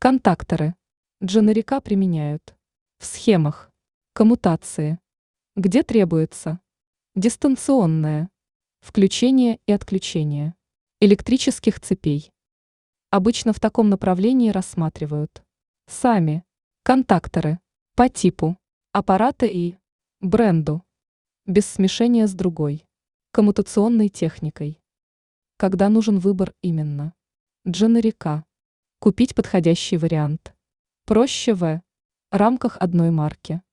Контакторы. Дженерика применяют в схемах, коммутации, где требуется дистанционное включение и отключение электрических цепей. Обычно в таком направлении рассматривают сами контакторы по типу аппарата и бренду, без смешения с другой коммутационной техникой. Когда нужен выбор именно дженерика, купить подходящий вариант проще в рамках одной марки.